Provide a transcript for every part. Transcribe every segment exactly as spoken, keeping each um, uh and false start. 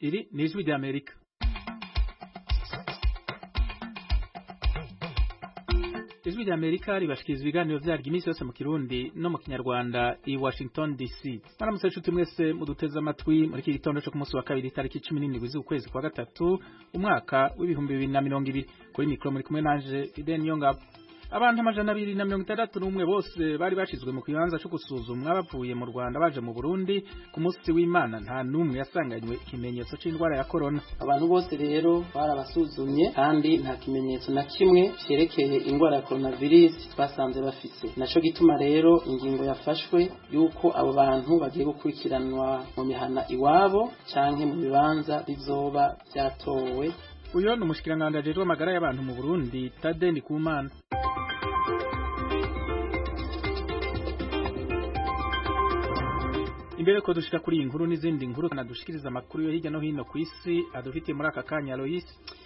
Iri ni ijwi rya Amerika. Ijwi rya Amerika ribashikiriza ibiganiro vyaryo iminsi yose mu Kirundi no mu Kinyarwanda i Washington D C. Maramutse nshuti mwese muduteze amatwi muri iki gitondo cyo ku munsi wa kabiri tariki cumi n'indwi z'ukwezi kwa gatatu umwaka w'ibihumbi bibiri na mirongo ibiri. Kuri mikro muri kumwe nanje Fidel Nyongabo. Abantu amajana abiri na mirongo itandatu n'umwe bose bari bashizwe mu kibanza cyo gusuzumwa bavuye mu Rwanda baje mu Burundi ku munsi w'Imana, nta numwe yasanganywe ikimenyetso c'indwara ya corona. Abantu bose rero barabasuzumye kandi nta kimenyetso na kimwe cerekeye indwara ya coronavirus twasanze bafise. Naco gituma rero ingingo yafashwe yuko abo bantu bagiye gukurikiranwa mu mihana iwabo canke mu bibanza bizoba byatowe. Uyo ni umushikiranganje ajejwe amagara y'abantu mu Burundi, Tade Ndikumana. Imbere ko dushika kuri inkuru n'izindi nkuru nadushikiriza amakuru yo hirya no hino ku isi adufitiye muri aka kanya. Lois,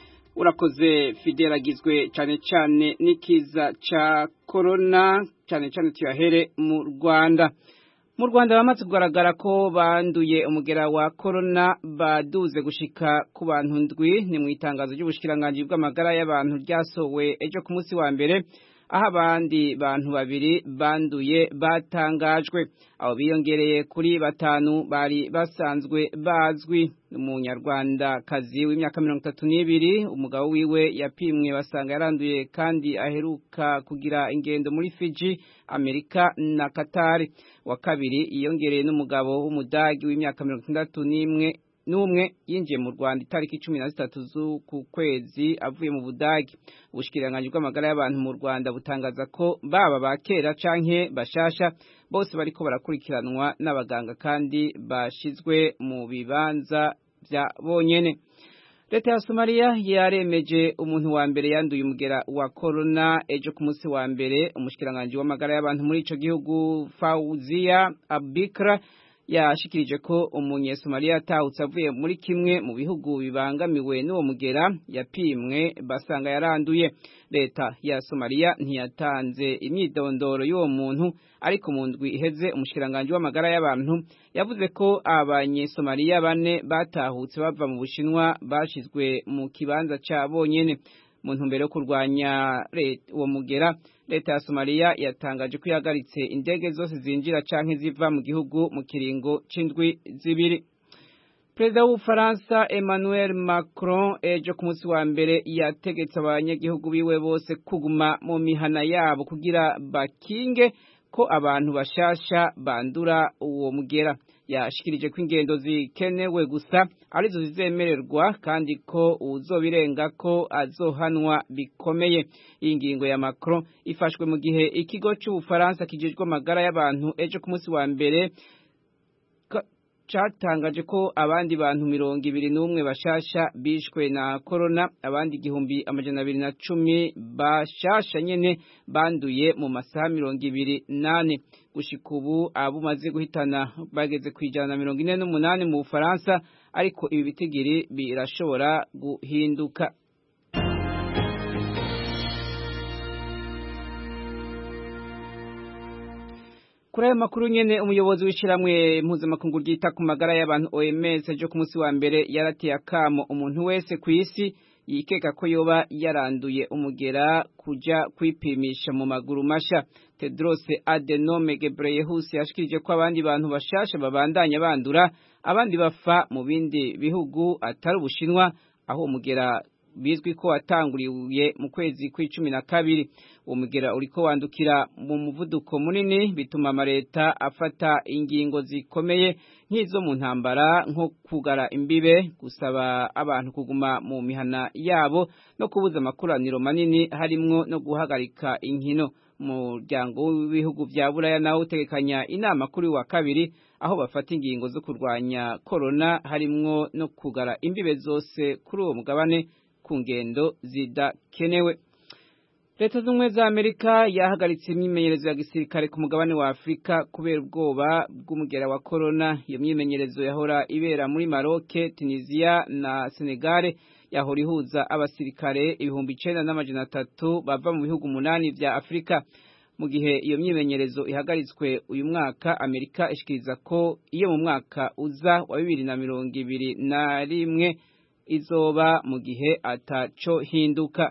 urakoze Fidel. Agizwe cyane cyane n'ikiza ca corona, cyane cyane tuyahere mu Rwanda. Mu Rwanda bamaze kugaragara ko banduye umugera wa corona baduze gushika ku bantu ndwi. Ni mu itangazo ry'ubushikiranganje bw'amagara y'abantu ryasowe ejo ku munsi wa mbere, aho abandi bantu babiri banduye batangajwe. Abo biyongereye kuri batanu bari basanzwe bazwi. Umunyarwanda kazi w'imyaka mirongo itatu n'ibiri, umugabo wiwe yapimwe basanga yaranduye kandi aheruka kugira ingendo muri Fiji, Amerika na Qatar. Wa kabiri iyongereye n'umugabo w'umudagi w'imyaka mirongo itandatu n'imwe numwe yinjiye mu Rwanda itariki cumi na zitatu z'uku kwezi avuye mu Budagi. Ubushikiranganje bw'amagara y'abantu mu Rwanda butangaza ko baba bakera canke bashasha bose bariko barakurikiranwa n'abaganga kandi bashizwe mu bibanza vya bonyene. Leta ya Somalia yaremeje umuntu wa mbere yanduye umugera wa corona ejo ku munsi wa mbere. Umushikiranganje w'amagara y'abantu muri ico gihugu Fauzia Abikra yashikirije ko umunye Somalia atahutse avuye muri kimwe mu bihugu bibangamiwe n'uwo mugera yapimwe basanga yaranduye. Leta ya Somalia ntiyatanze imyidondoro y'uwo muntu, ariko mu ndwi iheze umushikiranganje w'amagara y'abantu yavuze ko abanye Somalia bane batahutse bava mu Bushinwa bashizwe mu kibanza ca bonyene. Mu ntumbero yo kurwanya uwo mugera, leta ya Somalia yatangaje ko yahagaritse indege zose zinjira canke ziva mu gihugu mu kiringo c'indwi zibiri. Perezida w'Ufaransa Emmanuel Macron ejo ku munsi wa mbere yategetse abanyagihugu biwe bose kuguma mu mihana yabo kugira bakinge ko abantu bashasha bandura uwo mugera. Yashikirije ko ingendo zikenewe gusa arizo zizemererwa kandi ko uzobirenga ko azohanwa bikomeye. Iyi ngingo ya Macron ifashwe mu gihe ikigo cy'Ubufaransa kijejwe amagara y'abantu ejo ku munsi wa mbere catangaje ko abandi bantu mirongo ibiri n'umwe bashasha bishwe na corona, abandi igihumbi amajana abiri na cumi bashasha nyene banduye mu masaha mirongo ibiri nane. Gushika ubu abo maze guhitana bageze kwijana na mirongo ine n'umunani mu Bufaransa, ariko ibi bitigiri birashobora guhinduka. Kuri ayo makuru nyene, umuyobozi w'ishiramwe mpuzamakungu ryita ku magara y'abantu O M S ejo ku munsi wa mbere yarateye akamo umuntu wese ku isi yikeka ko yoba yaranduye umugera kuja kwipimisha mu maguru masha. Tedros Adhanom Ghebreyesus yashikirije ko abandi bantu bashasha babandanya bandura, abandi bafa mu bindi bihugu atari Ubushinwa, aho umugera bizwi ko watanguriye mu kwezi kw'icumi na kabiri. Uwo mugera uriko wandukira mu muvuduko munini, bituma amareta afata ingingo zikomeye nk'izo mu ntambara, nko kugara imbibe, gusaba abantu kuguma mu mihana yabo no kubuza amakoraniro manini, harimwo no guhagarika inkino. Umuryango w'ibihugu vya Buraya nawo utegekanya inama kuri wa kabiri aho bafata ingingo zo kurwanya corona, harimwo no kugara imbibe zose kuri uwo mugabane ku ngendo zidakenewe. Leta z'Ubumwe za Amerika yahagaritse imyimenyerezo ya gisirikare ku mugabane wa Afrika kubera ubwoba bw'umugera wa corona. Iyo myimenyerezo yahora ibera muri Maroc, Tunisia na Senegal, yahora ihuza abasirikare ibihumbi icenda n'amajana atatu bava mu bihugu umunani vya Afrika. mu gihe iyo myimenyerezo ihagaritswe uyu mwaka Amerika ishikiriza ko iyo mu mwaka uza wa bibiri na mirongo ibiri na rimwe izoba mu gihe ataco hinduka.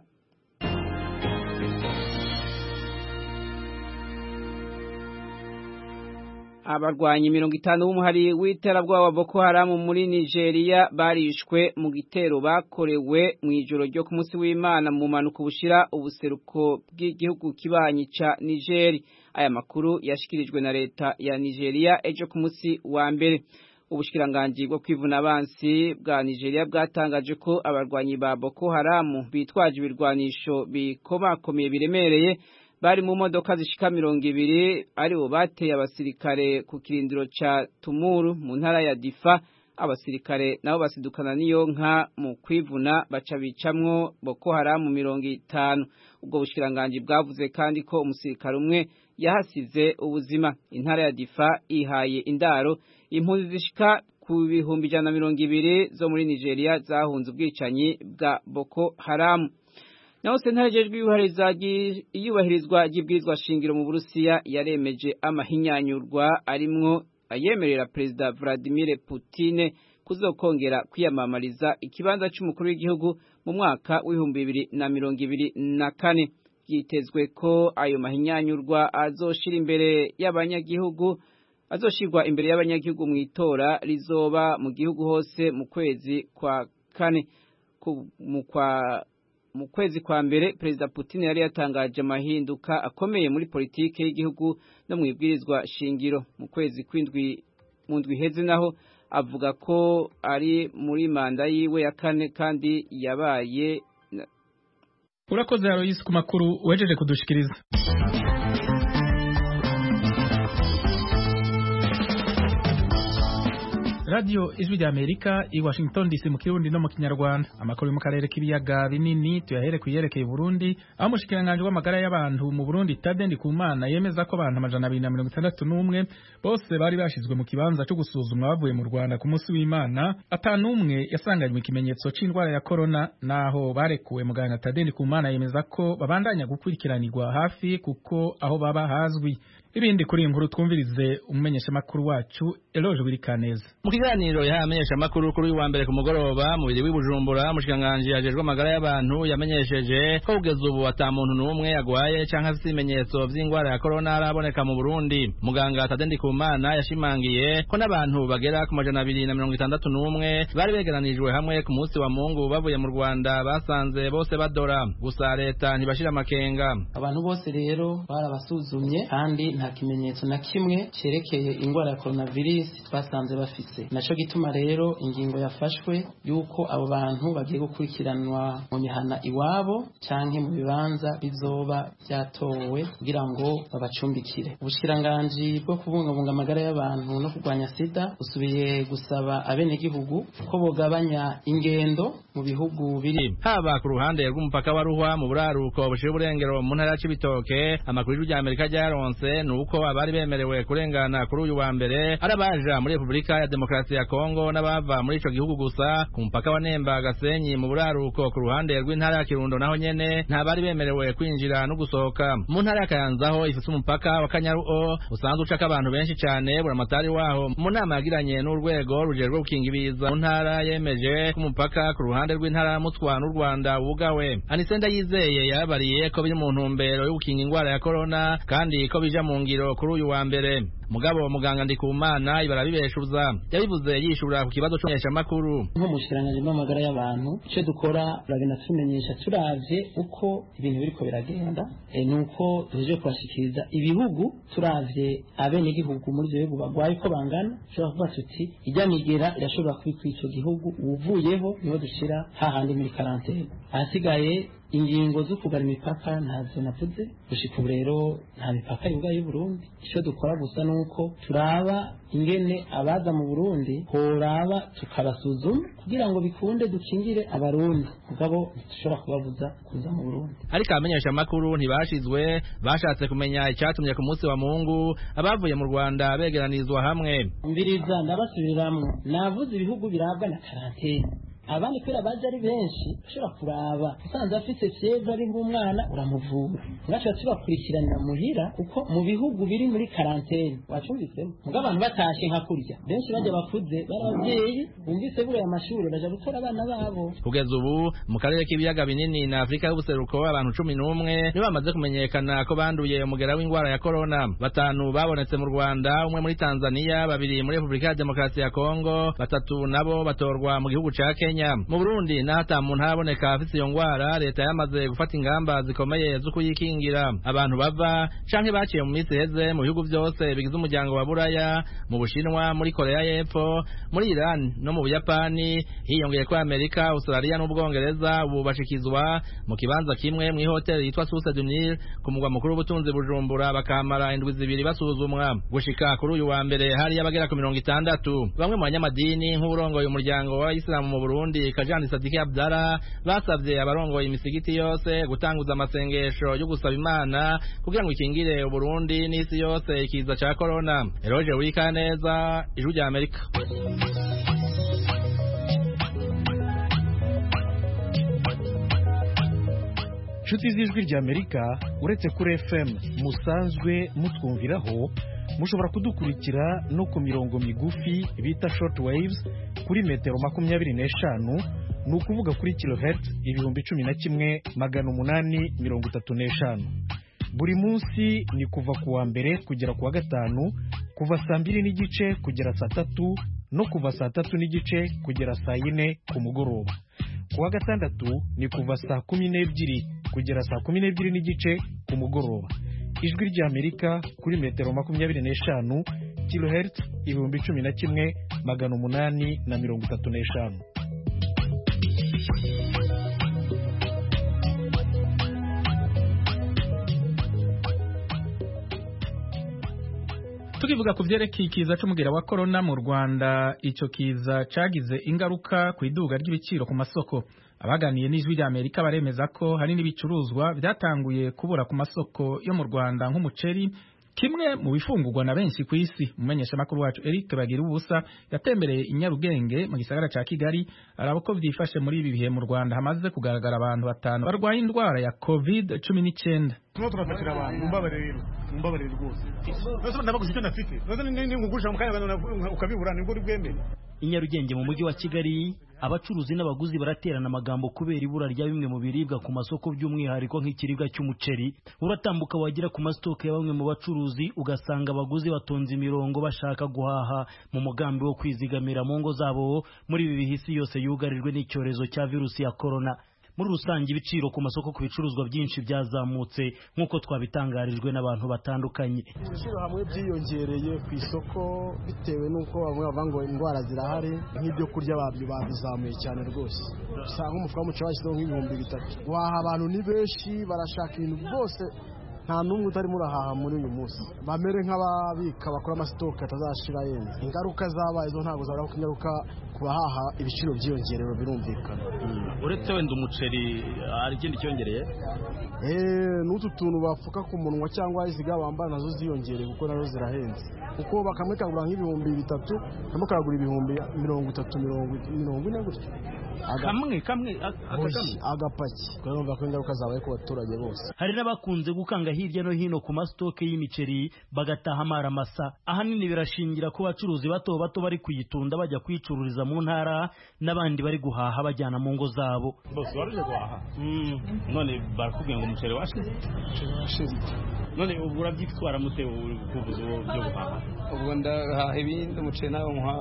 Abarwanyi mirongo itanu b'umuhari w'iterabwoba wa Boko Haram muri Nigeria barishwe mu gitero bakorewe mu ijoro ryo ku munsi w'Imana mu manuko bushira ubuseruko bw'igihugu kibanyi ca Niger. Aya makuru yashikirijwe na leta ya Nigeria ejo ku munsi wa mbere. Ubushikiranganji bwo kwivuna abansi bwa Nigeria bwatangaje ko abarwanyi ba Boko Haram bitwaje ibirwanisho bikomakomeye biremereye bari mu modoka zishika mirongo ibiri aribo bateye abasirikare ku kirindiro ca Tumuru mu ntara ya Difa. Abasirikare nabo basidukana niyo nka mu kwivuna baca bicamwo Boko Haram mirongo itanu. Ubwo bushikiranganji bwavuze kandi ko umusirikare umwe yahasize ubuzima. Intara ya Difa ihaye indaro impunzi zishika ku bihumbi ijana na mirongo ibiri zo muri Nigeria zahunze ubwicanyi bwa Boko Haram. Naho sentare jejwe iyubahirizwa ry'ibwirizwa shingiro mu Burusiya yaremeje amahinyanyurwa arimwo ayemerera Perezida Vladimir Putin kuzokongera kwiyamamariza ikibanza c'umukuru w'igihugu mu mwaka w'ibihumbi bibiri na mirongo ibiri na kane. Yitezwe ko ayo mahinyanyurwa azoshira imbere y'abanyagihugu azoshirwa imbere y'abanyagihugu mu itora rizoba mu gihugu hose mu kwezi kwa kane. Mu kwa Mu kwezi kwa mbere Perezida Putin yari yatangaje amahinduka akomeye muri politike y'igihugu no mu ibwirizwa shingiro. Mu kwezi kw'indwi mu ndwi heze naho avuga ko ari muri manda yiwe ya kane kandi yabaye. Urakoze Alois ku makuru wejeje kudushikiriza. Radio Ijwi rya Amerika i Washington D C mu Kirundi no mu Kinyarwanda. Amakuru mu karere k'ibiyaga binini tuyahere kuyerekeye Burundi. Aho mushikiranganje w'amagara y'abantu mu Burundi Tade Ndikumana yemeza ko abantu amajana abiri na mirongo itandatu n'umwe bose bari bashizwe mu kibanza cyo gusuzumwa bavuye mu Rwanda ku munsi w'Imana. Atanumwe yasanganywe ikimenyetso c'indwara ya corona, naho barekuwe. Muganga Tade Ndikumana yemeza ko babandanya gukurikiranirwa hafi kuko aho baba hazwi. Ibindi kuri inkuru twumvirize umumenyesha makuru wacu Eloge Wirikaneza. Mu kiganiro yamenyesha makuru kuri uyu wa mbere ku mugoroba mu biri w'Ibujumbura, mushikanganje yajejwe amagara y'abantu yamenyesheje ko kugeza ubu ata muntu n'umwe yagwaye canke afite ibimenyetso vy'ingwara ya corona araboneka mu Burundi. Muganga Tade Ndikumana yashimangiye ko n'abantu bagera ku majana abiri na mirongo itandatu n'umwe bari begeranijwe hamwe ku munsi wa Mungu bavuye mu Rwanda basanze bose badora. Gusa leta ntibashira amakenga. Abantu bose rero barabasuzumye kandi nta kimenyetso na kimwe cerekeye ingwara ya coronavirus basanze bafise. Naco gituma rero ingingo yafashwe yuko abo bantu bagiye gukurikiranwa mu mihana iwabo canke mu bibanza bizoba byatowe kugira ngo babacumbikire. Ubushiranganje bwo kubungabunga amagara y'abantu no kurwanya sida usubiye gusaba abene gihugu ko bogabanya ingendo mu bihugu biri haba ku ruhande rw'umupaka wa Ruhwa mu buraruko bushira uburengero mu ntara ya Cibitoke. Amakuru y'u Amerika ryaronse nuko abari bemerewe kurengana kuri uyu wa mbere arabaja muri Republika ya Demokarasi ya Kongo n'abava muri ico gihugu gusa. Ku mupaka wa Nemba Gasenyi mu buraruko ku ruhande rw'intara ya Kirundo naho nyene nta bari bemerewe kwinjira no gusohoka. Mu ntara ya Kayanzaho ifite umupaka wa Kanyaruo usanzwe ucaka abantu benshi cyane. Buramatari waho mu nama yagiranye n'urwego rujerwe gukinga ibiza mu ntara yemeje ku mupaka ku ruhande rw'intara ya Mutwa n'u Rwanda wugawe. Anisenda yizeye yabariye ko biri mu ntumbero yo gukinga ingwara ya corona kandi ko bija mu ngiro kuri uyu wa mbere. Mugabo muganga Ndikumana ibarabibeshuza yabivuze yishura ku kibazo cy'onyesha makuru. Nko mushiranganje n'amagara y'abantu ico dukora uragenda tumenyesha turavye uko ibintu biriko biragenda, e, nuko tuje kwashikiriza ibihugu turavye abene gihugu muri byo bihugu bagwaye ko bangana. Cyo kuvuga tuti ijya migera irashobora kwikwica ico gihugu uvuyeho niho dushira hahandi muri quarantaine. Ahasigaye ingingo zo kugara imipaka ntazo navuze gushika ubu rero nta mipaka yuga y'u Burundi. Ico dukora gusa nuko turaba ingene abaza mu Burundi horaba tukabasuzuma kugira ngo bikunde dukingire abarundi, mugabo dushobora kubabuza kuza mu Burundi. Ariko amenyesha makuru ntibashizwe bashatse kumenya icyatumye ku munsi wa Mungu abavuye mu Rwanda begeranizwa hamwe. Mbiriza ndabasubiriramwe navuze ibihugu birabwa na quarantaine abandi kubera baje ari benshi ushobora kuraba usanze afite fievre ari nk'umwana uramuvura ngaco tubakurikiranira muhira kuko mu bihugu biri muri quarantaine wacumvisemo muga abantu batashe nka kurya benshi baje bakuze barabyeyi bumvise buri amashuri baje gutora abana babo. Kugeza ubu mu karere k'ibiyaga binini na Afrika y'ubuseruko abantu cumi n'umwe nibo bamaze kumenyekana ko banduye umugera w'ingwara ya corona. Batanu babonetse mu Rwanda, umwe muri Tanzania, babiri muri Republika ya Demokarasi ya Kongo, batatu nabo batorwa mu gihugu ca Kenya. Mu Burundi na hata mu ntaboneka afite iyo ngwara, leta yamaze gufata ingamba zikomeye zo kuyikingira. Abantu bava canke baciye mu minsi heze mu bihugu byose bigize umuryango wa Buraya, mu Bushinwa, muri Korea y'Epfo, muri Iran no mu Buyapani, hiyongeye ko Amerika, Australia n'Ubwongereza ubu bashikizwa mu kibanza kimwe mu hoteli yitwa Source du Nil ku mugwa mukuru w'ubutunzi Bujumbura, bakamara indwi zibiri basuzumwa. Gushika kuri uyu wa mbere hari abagera ku mirongo itandatu. Bamwe mu banyamadini nk'uburongoye umuryango w'Abayisilamu mu Burundi Kajani Sadiki Abdara basavye abarongoye imisigiti yose gutanguza amasengesho yo gusaba Imana kugira ngo ikingire Uburundi n'isi yose ikiza ca corona. Eroje Wikaneza, Ijwi rya Amerika. Nshuti z'Ijwi rya Amerika, uretse kuri F M musanzwe mutwumviraho, mushobora kudukurikira no ku mirongo migufi bita short waves kuri metero makumyabiri n'eshanu, ni ukuvuga kuri kilohertz ibihumbi cumi na kimwe magana umunani mirongo itatu n'eshanu. Buri munsi ni kuva ku wa mbere kugera ku wa gatanu, kuva saa mbiri n'igice kugera saa tatu no kuva saa tatu n'igice kugera saa yine ku mugoroba. Ku wa gatandatu ni kuva saa kumi n'ebyiri kugera saa kumi n'ebyiri n'igice ku mugoroba. Ijwi rya Amerika kuri metero makumyabiri n'eshanu, kilohertz ibihumbi cumi na kimwe magana umunani na mirongo itatu n'eshanu. Tukivuga ku vyerekeye ikiza c'umugera wa corona mu Rwanda, ico kiza cagize ingaruka ku iduga ry'ibiciro ku masoko. Abaganiye n'Ijwi rya Amerika baremeza ko hari n'ibicuruzwa byatanguye kubura ku masoko yo mu Rwanda nk'umuceri, kimwe mu bifungurwa na benshi ku isi. Umumenyesha makuru wacu Eric Bagira ubusa yatembereye inyarugenge mu gisagara ca Kigali araba ko vyifashe muri ibi bihe mu Rwanda hamaze kugaragara abantu batanu barwaye indwara ya covid cumi n'icyenda. Tuno turafatira abantu mbabarero mbabarero rwose. Nose ndabaguze icyo nafite. Nose ni ngugusha mu kanya ukabibura nibwo ribwembe. Inyarugenge mu mujyi wa Kigali, abacuruzi n'abaguzi baraterana amagambo kubera ibura rya bimwe mu biribwa ku masoko, by'umwihariko nk'ikiribwa cy'umuceri. Uratambuka wagira ku masitoke ya bamwe mu bacuruzi ugasanga abaguzi batonze imirongo bashaka guhaha mu mugambi wo kwizigamira mu ngo zabo muri ibi bihisi yose yugarijwe n'icyorezo cya virusi ya corona. Muri rusange ibiciro ku masoko ku bicuruzwa byinshi byazamutse nk'uko twabitangarijwe n'abantu batandukanye. Ibiciro hamwe byiyongereye ku isoko bitewe n'uko bamwe bavuga ngo indwara zirahari, nk'ibyo kurya babyo babizamuye cyane rwose. Usanga umufuka w'umuceri washyizeho nk'ibihumbi bitatu. Waha abantu ni benshi barashaka ibintu byose, nta n'umwe utarimo urahaha muri uyu munsi. Bamere nk'ababika bakora amasitoke atazashira yenda. Ingaruka zabaye zo ntabwo zabura ko ingaruka ku bahaha ibiciro byiyongerero birumvikana. Uretse wenda umuceri hari ikindi cyongereye? Eh, n'utu tuntu bafuka ku munwa cyangwa iziga bambara nazo ziyongereye kuko nazo zirahenze. Kuko bakamwe kagura nk'ibihumbi bitatu, kamwe kagura ibihumbi mirongo itatu mirongo ine gutyo. Kamwe kamwe agapaki. Urumva ko ingaruka zabaye ku baturage bose. Hari n'abakunze gukanga hirya no hino ku masitoke y'imiceri bagataha amara masa. Ahanini birashingira ku bacuruzi bato bato bari kuyitunda bajya kwicururiza mu ntara, n'abandi bari guhaha bajyana mu ngo zabo. Bose baruje guhaha. Mm. None barakubwiye ngo umuceri washize? Washize. None ubu urabyitwara mute kuvuza byo guhaha? Ubwo ndahaha ibindi umuceri nawe muhaha.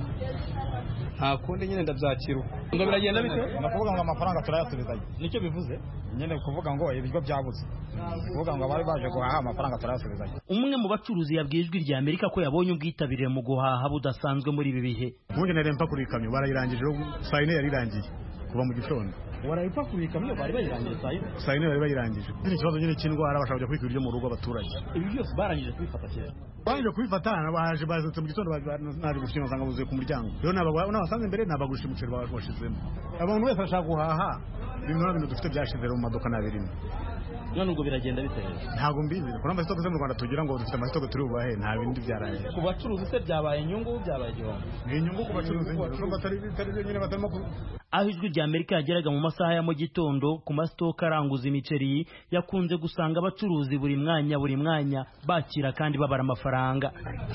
Nta kundi nyine ndabyakira. Ngo biragenda bite? Nakuvuga ngo amafaranga turayasubizanye. Nicyo bivuze? Nyine kuvuga ngo ibiryo byabuze. Kuvuga ngo bari baje guhaha amafaranga turayasubizanye. Umwe mu bacuruzi yabwiye Ijwi rya Amerika ko yabonye ubwitabire mu guhaha budasanzwe muri ibi bihe. Munje nerempa kuri kamyo barayirangije saa yine yarirangiye kuva mu gitondo. Warayipa kuri kamyo bari bayirangije saa yine? Saa yine bari bayirangije. Ni ikibazo nyine cy'indwara bashaka kujya kwikira ibyo mu rugo abaturage. Ibi byose barangije kubifata kera. Barangije kubifatana baje bazutse mu gitondo naje gushima sanga buzuye ku muryango. Rero nabagwa n'abasanze imbere nabagurisha umuceri bashizemo. Abantu wese ashaka guhaha ibintu bintu dufite byashizero mu maduka nabirimo. none ubwo biragenda bitewe ntabwo mbizi kuko amasoko zo mu Rwanda tugira ngo dufite amasoko turi ubahe nta bindi byarangiye ku bacuruzi se byabaye inyungu byabaye igihombo ni inyungu ku bacuruzi kuko batari bitari nyine batarimo. Aho ijwi rya Amerika yageraga mu masaha ya mu gitondo ku masitoka aranguza imiceri yakunze gusanga abacuruzi buri mwanya buri mwanya bakira kandi babara amafaranga.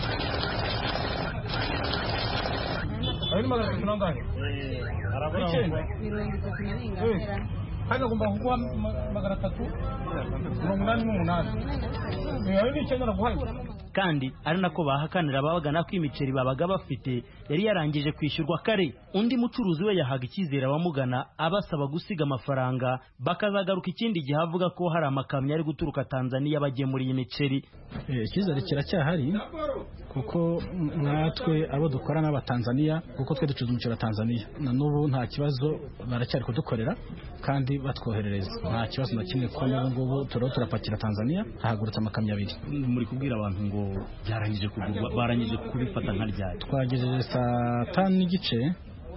Ayo ni magana tunangahe? Eh, arabona mirongo itatu na rimwe. Hano gomba kuguha magana atatu mirongo inani n'umunani. Ayo ni icyenda naguhaye. Kandi ari nako bahakanira ababagana ko imiceri babaga bafite yari yarangije kwishyurwa kare. Undi mucuruzi we yahaga icyizere abamugana abasaba gusiga amafaranga bakazagaruka ikindi gihe avuga ko hari amakamyo ari guturuka Tanzania bagemuriye imiceri. Icyizere kiracyahari kuko natwe abo dukora n'abatanzania kuko twe ducuruza umuceri wa Tanzania na n'ubu nta kibazo baracyari kudukorera kandi batwoherereza nta kibazo na kimwe ko n'ubu ngubu turiho turapakira Tanzania hahagurutse amakamyo abiri. Muri kubwira abantu ngo byarangije kugurwa barangije kubifata nka ryari? Twagejeje saa tanu n'igice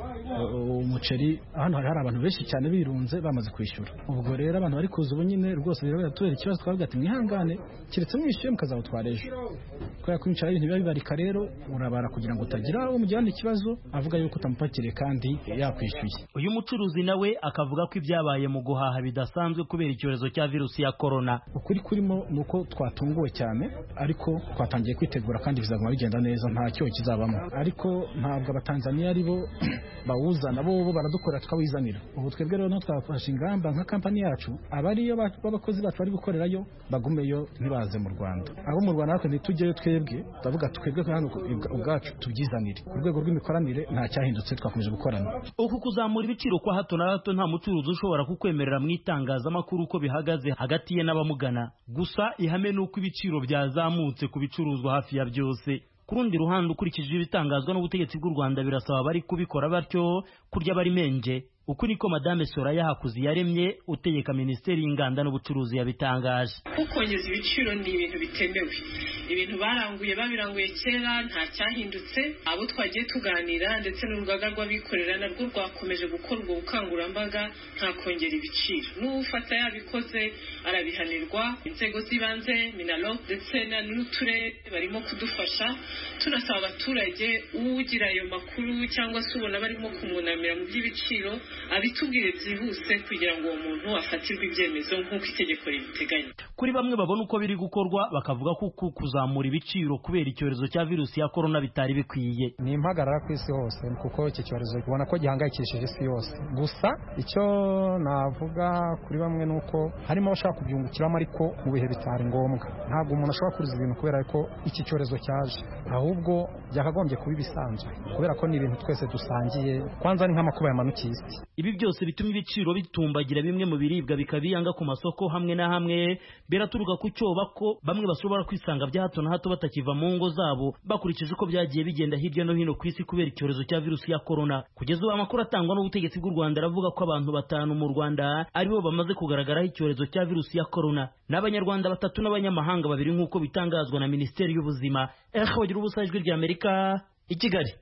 umuceri hano hari abantu benshi cyane birunze bamaze kwishyura. Ubwo rero abantu bari kuza ubu nyine rwose rero yatubera ikibazo twavuga ati mwihangane kiretse mwishyuye mukazawutwara ejo kubera ko imiceri ibintu biba bibarika rero urabara kugira ngo utagira uwo mujyana ikibazo avuga yuko utamupakiriye kandi yakwishyuye. Uyu mucuruzi nawe akavuga ko ibyabaye mu guhaha bidasanzwe kubera icyorezo cya virusi ya corona. Ukuri kurimo nuko twatunguwe cyane ariko twatangiye kwitegura kandi bizaguma bigenda neza nta cyo kizabamo ariko ntabwo abatanzania ari bo bawuzana bo bo baradukora tukawizanira. Ubu twebwe rero twafashe ingamba nka kampani yacu abariyo b'abakozi bacu bari gukorerayo bagumeyo ntibaze mu Rwanda. Abo mu Rwanda natwe ntitujyeyo twebwe ndavuga twebwe hano ubwacu tubyizanire. Ku rwego rw'imikoranire nta cyahindutse twakomeje gukorana. Uku kuzamura ibiciro kwa hato na hato nta mucuruzi ushobora kukwemerera mu itangazamakuru uko bihagaze hagati ye n'abamugana. Gusa ihame nuko ibiciro byazamutse ku bicuruzwa hafi ya byose. Kurundi ruhande ukurikije ibitangazwa n'ubutegetsi bw'u Rwanda birasaba bari kubikora batyo kurya bari menje. Uku niko Madame Soraya Hakuzi yaremye utegeka Minisiteri y'Inganda n'Ubucuruzi yabitangaje. Kukongeza ibiciro ni ibintu bitemewe. Ibintu baranguye babiranguye kera nta cyahindutse. Abo twagiye tuganira ndetse n'urugaga rw'abikorera narwo rwakomeje gukora ubwo bukangurambaga nta kongera ibiciro. N'ufata yabikoze arabihanirwa. Inzego z'ibanze Minalo ndetse n'uturere barimo kudufasha. Tunasaba abaturage ugira ayo makuru cyangwa se ubona barimo kumunamira mu by'ibiciro abitubwire byihuse kugira ngo uwo muntu afatirwe ibyemezo nk'uko itegeko ribiteganya. Kuri bamwe babona uko biri gukorwa bakavuga ko kuzamura ibiciro kubera icyorezo cya virusi ya corona bitari bikwiye. Ni impagarara ku isi hose kuko iki cyorezo ubona ko gihangayikishije isi yose. Gusa icyo navuga kuri bamwe nuko harimo abashaka kubyungukiramo ariko mu bihe bitari ngombwa. Ntabwo umuntu ashobora kuriza ibintu kubera ko iki cyorezo cyaje, ahubwo byakagombye kuba ibisanzwe kubera ko ni ibintu twese dusangiye, kwanza ni nk'amakuba yamanukiye isi. Ibi byose bituma ibiciro bitumbagira, bimwe mu biribwa bikabiyanga ku masoko hamwe na hamwe, biraturuka ku cyoba ko bamwe bashobora kwisanga bya hato na hato batakiva mu ngo zabo bakurikije uko byagiye bigenda hirya no hino ku isi kubera icyorezo cya virusi ya corona. Kugeza ubu amakuru atangwa n'ubutegetsi bw'u Rwanda aravuga ko abantu batanu mu Rwanda aribo bamaze kugaragaraho icyorezo cya virusi ya corona, n'abanyarwanda batatu n'abanyamahanga babiri nk'uko bitangazwa na Minisiteri y'Ubuzima. Eho bagira ubusa ijwi rya Amerika i Kigali.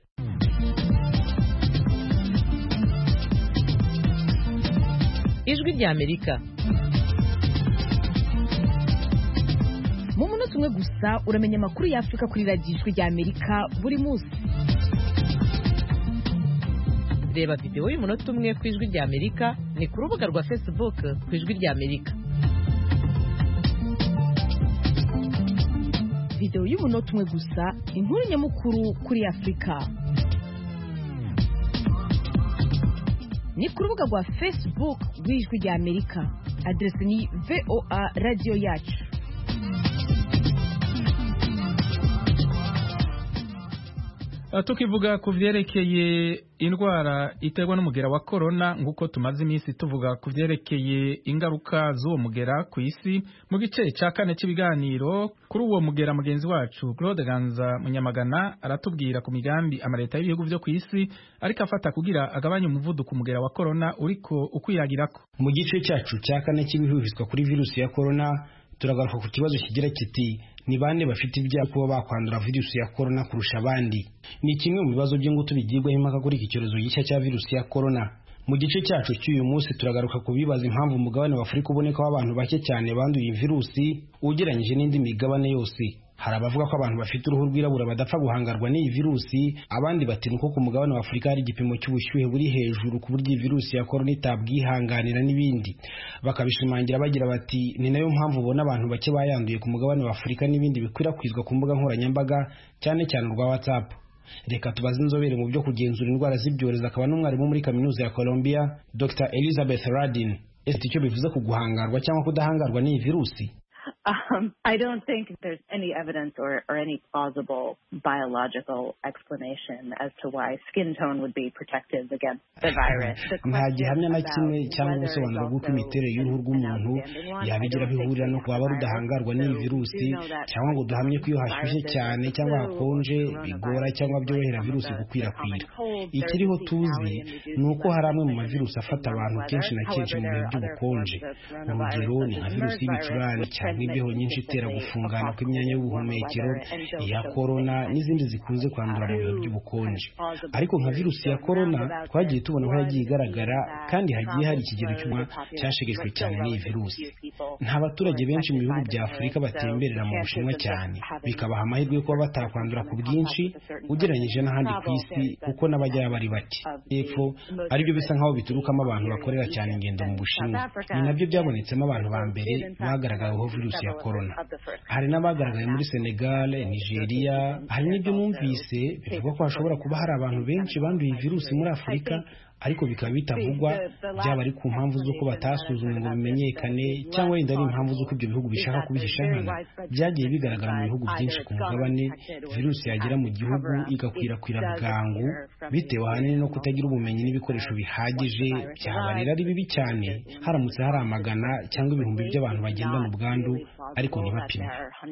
Ijwi rya Amerika mu munota umwe gusa uramenya amakuru ya Afrika kuri radiyo Ijwi rya Amerika buri munsi. Reba video y'umunota umwe ku Ijwi rya Amerika ni ku rubuga rwa Facebook ku Ijwi rya Amerika. Video y'umunota umwe gusa, inkuru nyamukuru kuri Afrika. Ni ku rubuga rwa Facebook rw'Ijwi rya Amerika. Adresi ni V O A Radio Yacu. Tukivuga ku vyerekeye indwara iterwa n'umugera wa corona, nguko tumaze iminsi tuvuga ku vyerekeye ingaruka z'uwo mugera ku isi, mu gice ca kane cy'ibiganiro kuri uwo mugera mugenzi wacu Claude Ganza Munyamagana aratubwira ku migambi amaleta y'ibihugu byo ku isi ariko afata kugira agabanya umuvuduko umugera wa corona uriko ukwiragirako. Mu gice cyacu cya kane cy'ibihuhiswa kuri virusi ya corona turagaruka ku kibazo kigira kiti ni bande bafite ibyago kuba bakwandura virusi ya corona kurusha abandi. Ni kimwe mu bibazo by'ingutu bigirwaho impaka kuri iki cyorezo gishya cya virusi ya corona. mu gice cyacu cy'uyu munsi turagaruka ku bibaza impamvu umugabane wa Afurika ubonekaho abantu bake cyane banduye iyi virusi ugereranyije n'indi migabane yose. Hari abavuga ko abantu bafite uruhu rwirabura badapfa guhangarwa n'iyi virusi, abandi bati nuko ku mugabane wa Afurika hari igipimo cy'ubushyuhe buri hejuru ku buryo iyi virusi ya corona itabwihanganira n'ibindi. Bakabishimangira bagira bati ni nayo mpamvu ubona abantu bake bayanduye ku mugabane wa Afurika n'ibindi bikwirakwizwa ku mbuga nkoranyambaga cyane cyane urwa WhatsApp. Reka tubaze inzobere mu byo kugenzura indwara z'ibyorezo akaba n'umwarimu muri kaminuza ya Columbia Doctor Elizabeth Radin. Ese icyo bivuze ku guhangarwa cyangwa kudahangarwa n'iyi virusi? Um, I don't think there's any evidence or, or any plausible biological explanation as to why skin tone would be protective against the virus. Nta gihamya na kimwe cyangwa ubusobanuro bw'uko imiterere y'uruhu rw'umuntu yabigira bihurira no kuba rudahangarwa n'iyi virusi, cyangwa ngo duhamye ko iyo hashyushye cyane cyangwa hakonje bigora cyangwa byorohera virusi gukwirakwira. Ikiriho tuzi ni uko hari amwe mu mavirusi afata abantu kenshi na kenshi mu bihe by'ubukonje. Urugero ni nka virusi y'ibicurane cyangwa imbeho nyinshi itera gufungana kw'imyanya y'ubuhumekero, iya corona n'izindi zikunze kwandura mu bihe by'ubukonje. Ariko nka virusi ya corona twagiye tubona aho yagiye igaragara kandi hagiye hari ikigero cy'umwa cyashegeshwe cyane n'iyi virusi. Nta baturage benshi mu bihugu bya Afurika batemberera mu Bushinwa cyane, bikabaha amahirwe yo kuba batakwandura ku bwinshi ugereranyije n'ahandi ku isi kuko n'abajyayo bari bake. Epfo aribyo bisa nk'aho biturukamo abantu bakorera cyane ingendo mu Bushinwa. Ni nabyo byabonetsemo abantu ba mbere bagaragayeho virusi ya corona. Hari n'abagaragaye muri Senegal, Nigeria, hari n'ibyo numvise bivuga ko hashobora kuba hari abantu benshi banduye virusi muri Afurika ariko bikaba bitavugwa, byaba ari ku mpamvu z'uko batasuzumwe ngo bimenyekane cyangwa wenda ari impamvu z'uko ibyo bihugu bishaka kubihisha nkana. Byagiye bigaragara mu bihugu byinshi ku mugabane virusi yagera mu gihugu igakwirakwira bwangu bitewe ahanini no kutagira ubumenyi n'ibikoresho bihagije. Byaba rero ari bibi cyane haramutse hari amagana cyangwa ibihumbi by'abantu bagendana ubwandu ariko ntibapime.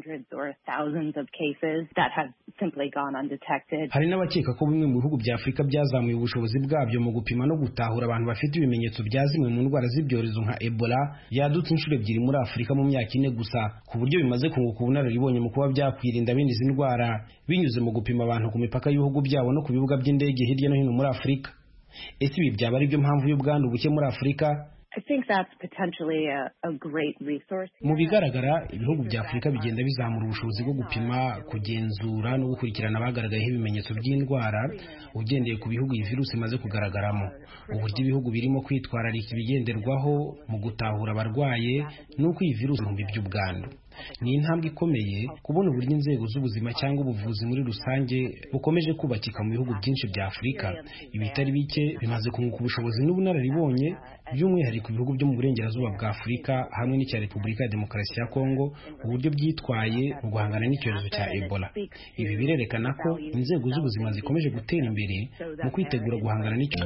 Hari n'abakeka ko bimwe mu bihugu bya Afurika byazamuye ubushobozi bwabyo mu gupima no gutahura abantu bafite ibimenyetso bya zimwe mu ndwara z'ibyorezo nka Ebola yadutse inshuro ebyiri muri Afurika mu myaka ine gusa, ku buryo bimaze kunguka ubunararibonye mu kuba byakwirinda bene izi ndwara binyuze mu gupima abantu ku mipaka y'ibihugu byabo no ku bibuga by'indege hirya no hino muri Afurika. Ese ibi byaba ari byo mpamvu y'ubwandu buke muri Afurika? I think that's potentially a, a great resource. Mu bigaragara ibihugu bya Afurika bigenda bizamura ubushobozi bwo gupima, kugenzura no gukurikirana abagaragayeho ibimenyetso by'indwara ugendeye ku bihugu iyi virusi imaze kugaragaramo. Uburyo ibihugu birimo kwitwararika ibigenderwaho mu gutahura abarwaye nuko iyi virusi mu by'ubwandu. Ni intambwe ikomeye kubona uburyo inzego z'ubuzima cyangwa ubuvuzi muri rusange bukomeje kubakika mu bihugu byinshi bya Afurika. Ibitari bike bimaze kunguka ubushobozi n'ubunararibonye by'umwihariko ibihugu byo mu burengerazuba bwa Afurika hamwe n'icya Repubulika ya Demokarasi ya Kongo uburyo byitwaye mu guhangana n'icyorezo cya Ebola. Ibi birerekana ko inzego z'ubuzima zikomeje gutera imbere mu kwitegura guhangana n'icyo.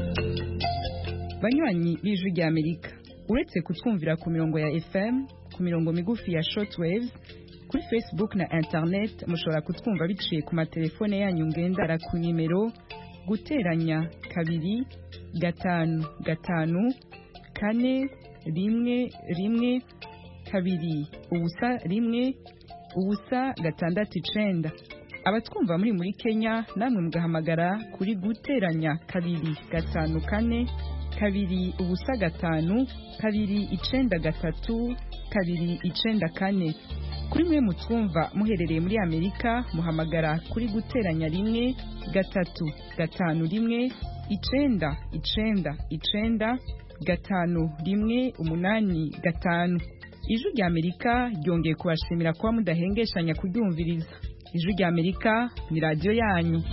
Banywanyi b'Ijwi rya Amerika, uretse kutwumvira ku mirongo ya F M, ku mirongo migufi ya shortwaves, kuri Facebook na internet mushobora kutwumva biciye ku matelefone yanyu ngendera ku nimero guteranya kabiri gatanu gatanu kane rimwe rimwe kabiri ubusa rimwe ubusa gatandatu icenda. Abatwumva muri muri Kenya namwe mugahamagara kuri guteranya kabiri gatanu kane kabiri ubusa gatanu kabiri icenda gatatu kabiri icenda kane. Kuri mwe mutwumva muherereye muri Amerika muhamagara kuri guteranya rimwe gatatu gatanu rimwe icenda icenda icenda gatanu rimwe umunani gatanu. Ijwi rya Amerika ryongeye kubashimira kuba mudahengeshanya kuryumviriza. Ijwi rya Amerika ni radio yanyu.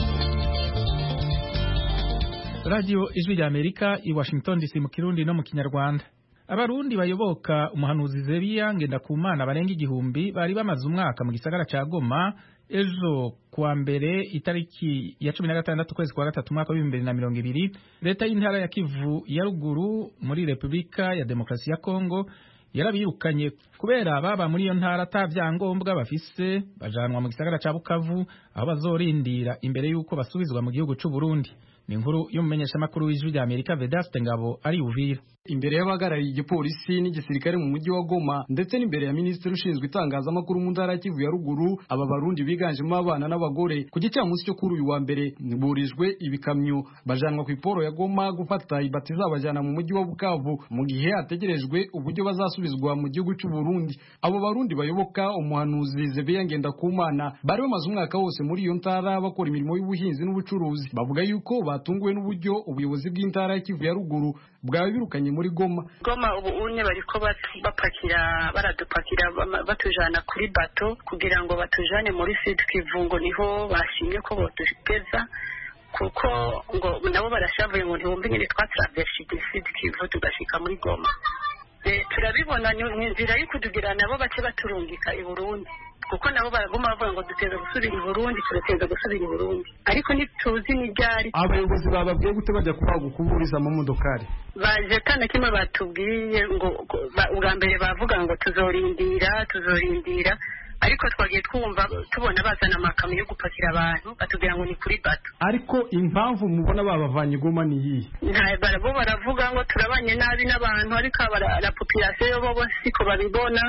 Radio Ijwi rya Amerika i Washington D C mu Kirundi no mu Kinyarwanda. Abarundi bayoboka umuhanuzi Zebiya Ngendakumana barenga igihumbi bari bamaze umwaka mu gisagara ca Goma ejo kwa mbere itariki ya cumi na gatandatu kwezi kwa gatatu mwaka wa bibiri na mirongo ibiri. Leta y'intara ya Kivu ya ruguru muri Repubulika ya Demokarasi ya Kongo yarabirukanye kubera baba muri iyo ntara atavyangombwa bafise bajanwa mu gisagara ca Bukavu aho bazorindira imbere yuko basubizwa mu gihugu c'u Burundi. ni inkuru y'umumenyeshamakuru w'ijwi rya Amerika Vedaste Ngabo ari Uvira. Imbere y'abahagarariye igipolisi n'igisirikare mu mujyi wa Goma ndetse n'imbere ya minisitiri ushinzwe itangazamakuru mu ntara ya Kivu ya ruguru, aba barundi biganjemo abana n'abagore ku gicamunsi cyo kuri uyu wa mbere burijwe ibikamyo bajanwa ku iporo ya Goma gufata ibati zabajana mu mujyi wa Bukavu mu gihe hategerejwe uburyo bazasubizwa mu gihugu cy'u Burundi. Abo barundi bayoboka umuhanuzi Zebeya Ngendakumana bari bamaze umwaka wose muri iyo ntara bakora imirimo y'ubuhinzi n'ubucuruzi. Bavuga yuko batunguwe n'uburyo ubuyobozi bw'intara ya Kivu ya ruguru bwabirukanye muri Goma. Goma ubu unye bariko bapakira baradupakira batujana kuri bato kugira ngo batujane muri Sud Kivu, ngo niho bashimye ko botugeza kuko ngo nabo barashavuye ngo ntibumve nyine twatraverse Sud Kivu tugashika muri Goma. E, turabibona ni inzira y'ikudugira nabo bace baturungika i Burundi kuko nabo baragoma bavuga ngo duteza gusubira i Burundi turateza gusubira i Burundi, ariko ntituzi ni ryari. Abayobozi bababwiye gute bajya kubaga kuburiza mu modokari? Baje kana kimwe batubwiye ngo ubwa mbere bavuga ngo tuzorindira tuzorindira, ariko twagiye twumva tubona bazana amakamyo yo gupakira abantu batubwira ngo ni kuri bato. Ariko impamvu mubona babavanye Goma ni iyi? Nta barabo baravuga ngo turabanye nabi n'abantu, ariko la population yo bo siko babibona.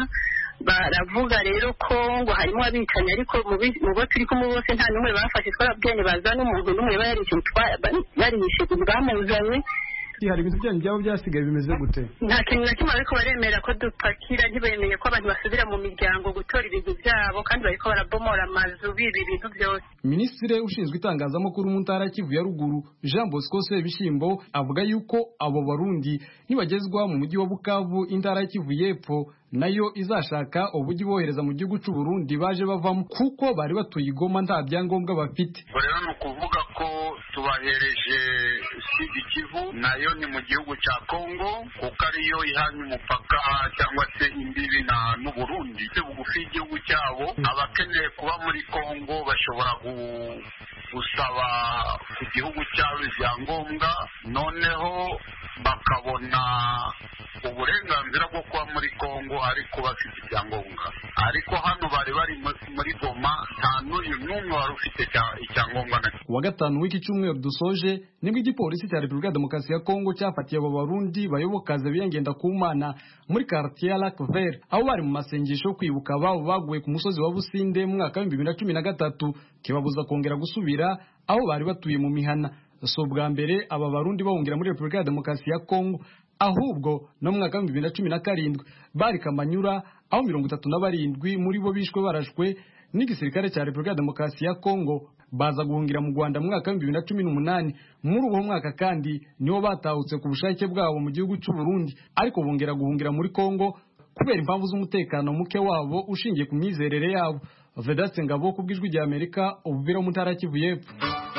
Baravuga rero ko ngo harimo abicanye, ariko mu bo turi kumwe bose nta numwe bafashe twarabwene bazana umuntu numwe bayarishe barishe bamuzanye. Hari ibintu byanyu byabo byasigaye bimeze gute? Nta kintu na kimwe ariko baremera ko dupakira, ntibemeye ko abantu basubira mu miryango gutora ibintu byabo, kandi bariko barabomora amazu bibi ibintu byose. Minisitiri ushinzwe itangazamakuru mu ntara Kivu ya ruguru Jean Bosco Sebishimbo avuga yuko abo barundi nibagezwa mu mujyi wa Bukavu intara Kivu y'epfo nayo izashaka uburyo bohereza mu gihugu cy'u Burundi baje bavamo kuko bari batuye Goma nta byangombwa bafite. Rero no kuvuga ko tubahereje Sud Kivu nayo ni mu gihugu cya Kongo kuko ariyo ihanye umupaka cyangwa se imbibi na n'u Burundi. Bugufi y'igihugu cyabo abakeneye kuba muri Kongo bashobora gusaba ku gihugu cyabo ibyangombwa, noneho bakabona uburenganzira bwo kuba muri Kongo ariko bafite ibyangombwa. Ariko hano bari bari muri Goma nta n'uyu n'umwe wari ufite icyangombwa. Wa gatanu w'iki cyumweru dusoje nibwo igipolisi cya Repubulika ya Demokarasi ya Kongo cyafatiye abo barundi bayoboka Zebeya Ngendakumana muri quartier ya Lac Vert aho bari mu masengesho yo kwibuka ababo baguye ku musozi wa Businde mu mwaka wa bibiri na cumi na gatatu, kibabuza kongera gusubira aho bari batuye mu mihana. So bwa mbere aba barundi bahungira muri Repubulika ya Demokarasi ya Kongo, ahubwo no mu mwaka wa bibiri na cumi na karindwi bari Kamanyura aho mirongo itatu na barindwi muri bo bishwe barashwe n'igisirikare cya Repubulika ya Demokarasi ya Kongo, baza guhungira mu Rwanda mu mwaka wa bibiri na cumi n'umunani. Muri uwo mwaka kandi niho batahutse ku bushake bwabo mu gihugu cy'u Burundi, ariko bongera guhungira muri Kongo kubera impamvu z'umutekano muke wabo ushingiye ku myizerere yabo. Vedaste Ngabo ku bw'ijwi rya Amerika, Uvira mu ntara Kivu y'epfo.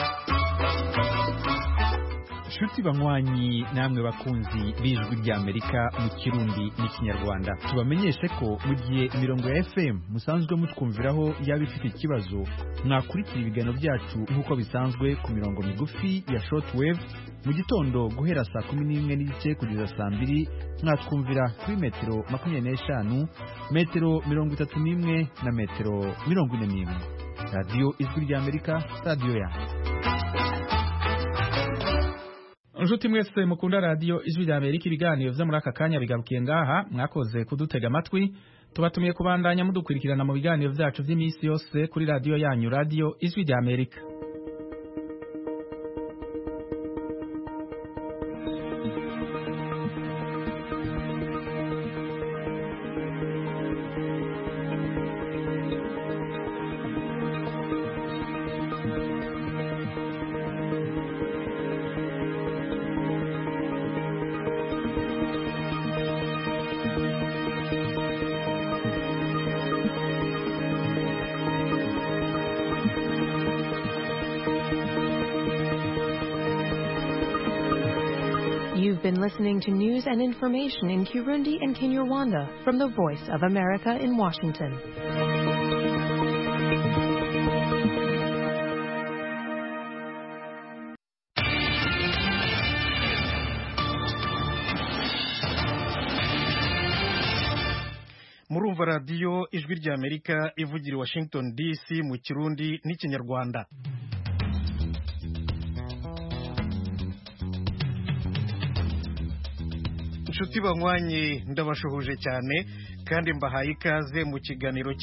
Shuti banywanyi namwe bakunzi b'ijwi rya Amerika mu Kirundi n'ikinyarwanda, tubamenyeshe ko mu gihe imirongo ya F M musanzwe mutwumviraho yaba ifite ikibazo, mwakurikira ibiganiro byacu nk'uko bisanzwe ku mirongo migufi ya shortwave mu gitondo guhera saa kumi n'imwe n'igice kugeza saa mbiri, mwatwumvira kuri metero makumyabiri n'eshanu, metero mirongo itatu n'imwe na metero mirongo ine n'imwe. Radio Ijwi rya Amerika, radio ya Njuti mwese mukunda radio Ijwi rya Amerika, ibiganiro vyo muri aka kanya bigarukiye ngaha. Mwakoze kudutega amatwi, tubatumiye kubandanya mudukurikirana mu biganiro vyacu vy'imisi yose kuri radio yanyu, Radio Ijwi rya Amerika. You've been listening to news and information in Kirundi and Kinyarwanda from the Voice of America in Washington. Murumva radio Ijwi rya Amerika ivugira Washington D C mu Kirundi n'ikinyarwanda. inshuti banywanyi ndabashuhuje cyane kandi mbahaye ikaze mu kiganiro